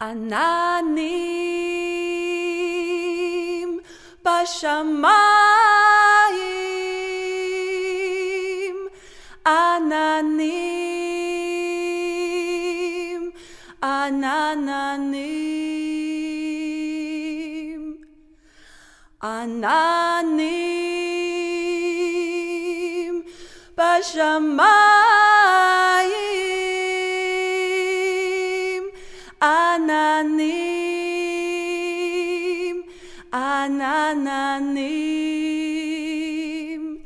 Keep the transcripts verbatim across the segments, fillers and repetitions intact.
עננים בשמיים, עננים, עננים, עננים בשמיים, עננים, עננים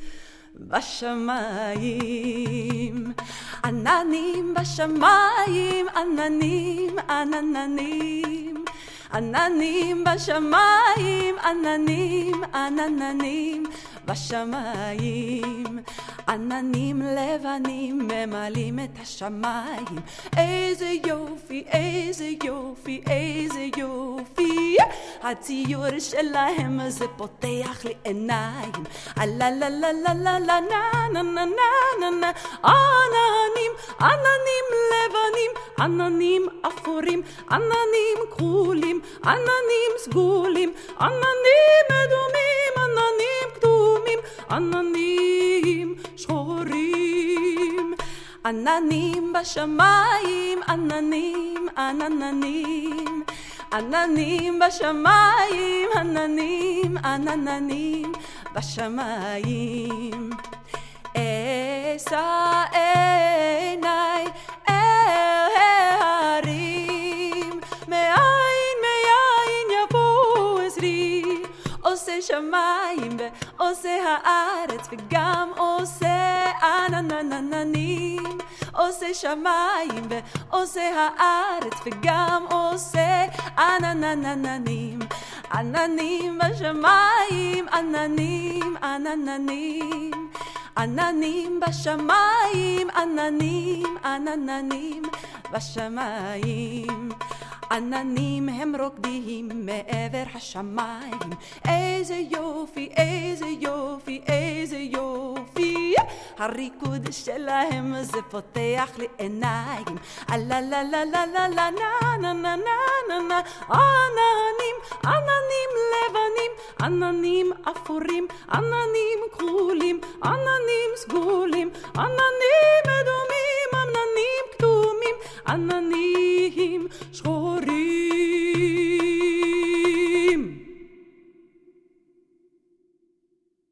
בשמיים, עננים בשמיים, עננים, עננים, עננים בשמיים, עננים, עננים בשמיים, עננים לבנים ממלאים את השמיים. איזה יופי, איזה יופי, איזה יופי, הציור שלהם זה פותח לי עיניים. לה לה לה לה לה לה נה נה נה נה נה. עננים, עננים לבנים, עננים אפורים, עננים כחולים, עננים סגולים, עננים אדומים, עננים כתומים, עננים שחורים, עננים בשמיים, עננים, עננים, עננים בשמיים, עננים, עננים בשמיים. אשא עיניי אל ההרים, מאין מאין יבוא עזרי, עושה שמיים ועושה הארץ וגם עושה עננים, עושה שמיים ועושה הארץ וגם עושה עננים, עננים בשמיים, עננים, עננים, עננים בשמיים, עננים, עננים בשמיים. עננים הם רוקדים מעבר השמיים. איזה יופי, איזה יופי, איזה יופי, הריקוד שלהם זה פותח לי עיניים. לה לה לה לה לה לה נה נה נה נה נה. עננים, עננים לבנים, עננים אפורים, עננים כחולים, עננים סגולים, עננים